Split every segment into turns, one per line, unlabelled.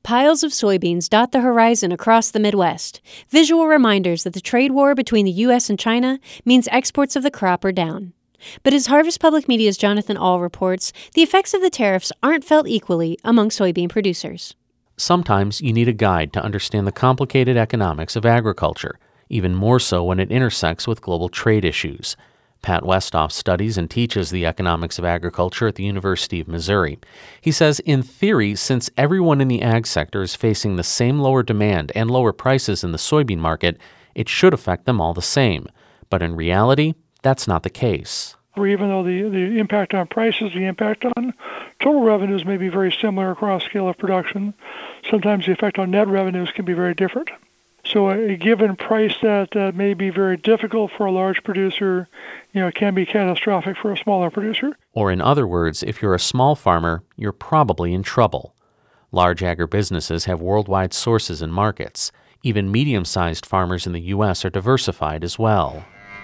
Piles of soybeans dot the horizon across the Midwest, visual reminders that the trade war between the U.S. and China means exports of the crop are down. But as Harvest Public Media's Jonathan Ahl reports, the effects of the tariffs aren't felt equally among soybean producers.
Sometimes you need a guide to understand the complicated economics of agriculture, even more so when it intersects with global trade issues. Pat Westhoff studies and teaches the economics of agriculture at the University of Missouri. He says, in theory, since everyone in the ag sector is facing the same lower demand and lower prices in the soybean market, it should affect them all the same. But in reality, that's not the case.
Or even though the impact on prices, the impact on total revenues may be very similar across scale of production, sometimes the effect on net revenues can be very different. So a given price that may be very difficult for a large producer, can be catastrophic for a smaller producer.
Or in other words, if you're a small farmer, you're probably in trouble. Large agribusinesses have worldwide sources and markets. Even medium-sized farmers in the U.S. are diversified as well.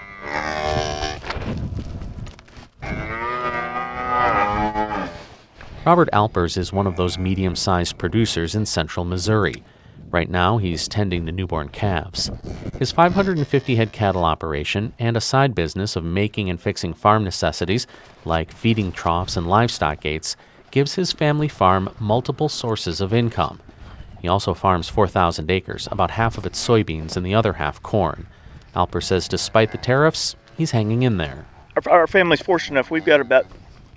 Robert Alpers is one of those medium-sized producers in central Missouri. Right now, he's tending to newborn calves. His 550-head cattle operation and a side business of making and fixing farm necessities, like feeding troughs and livestock gates, gives his family farm multiple sources of income. He also farms 4,000 acres, about half of it soybeans and the other half corn. Alpers says despite the tariffs, he's hanging in there.
Our family's fortunate enough. We've got about,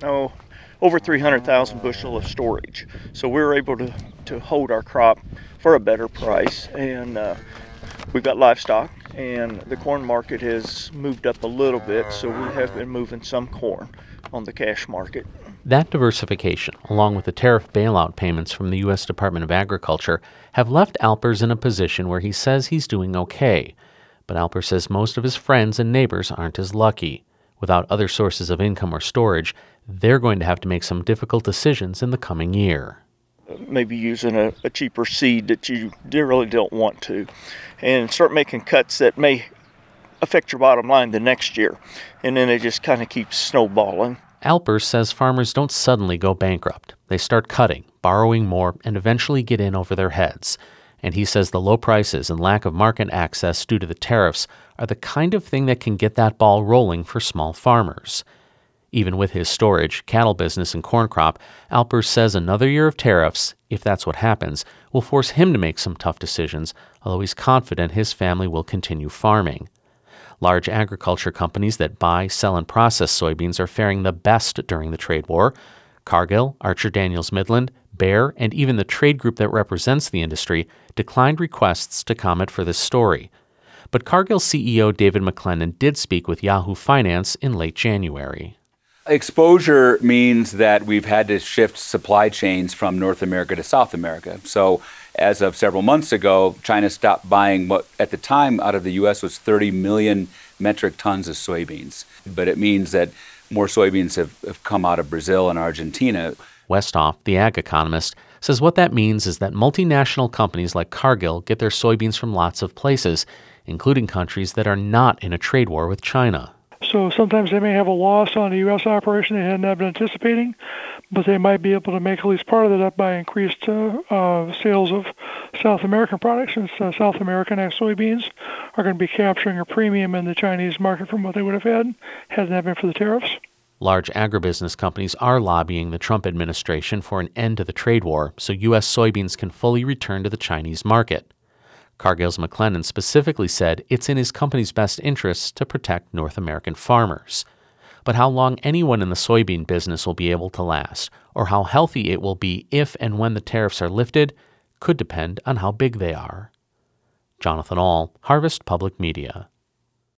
over 300,000 bushel of storage. So we're able to hold our crop for a better price. And we've got livestock, and the corn market has moved up a little bit, so we have been moving some corn on the cash market.
That diversification, along with the tariff bailout payments from the U.S. Department of Agriculture, have left Alpers in a position where he says he's doing okay. But Alpers says most of his friends and neighbors aren't as lucky. Without other sources of income or storage, they're going to have to make some difficult decisions in the coming year.
Maybe using a cheaper seed that you really don't want to, and start making cuts that may affect your bottom line the next year. And then it just kind of keeps snowballing.
Alpers says farmers don't suddenly go bankrupt. They start cutting, borrowing more, and eventually get in over their heads. And he says the low prices and lack of market access due to the tariffs are the kind of thing that can get that ball rolling for small farmers. Even with his storage, cattle business, and corn crop, Alpers says another year of tariffs, if that's what happens, will force him to make some tough decisions, although he's confident his family will continue farming. Large agriculture companies that buy, sell, and process soybeans are faring the best during the trade war. Cargill, Archer Daniels Midland, Bayer, and even the trade group that represents the industry declined requests to comment for this story. But Cargill CEO David McLennan did speak with Yahoo Finance in late January.
Exposure means that we've had to shift supply chains from North America to South America. So as of several months ago, China stopped buying what at the time out of the U.S. was 30 million metric tons of soybeans. But it means that more soybeans have come out of Brazil and Argentina.
Westhoff, the ag economist, says what that means is that multinational companies like Cargill get their soybeans from lots of places, including countries that are not in a trade war with China.
So sometimes they may have a loss on a U.S. operation they hadn't been anticipating, but they might be able to make at least part of that up by increased sales of South American products, since South American soybeans are going to be capturing a premium in the Chinese market from what they would have had that been for the tariffs.
Large agribusiness companies are lobbying the Trump administration for an end to the trade war so U.S. soybeans can fully return to the Chinese market. Cargill's McLennan specifically said it's in his company's best interests to protect North American farmers. But how long anyone in the soybean business will be able to last, or how healthy it will be if and when the tariffs are lifted, could depend on how big they are. Jonathan Ahl, Harvest Public Media.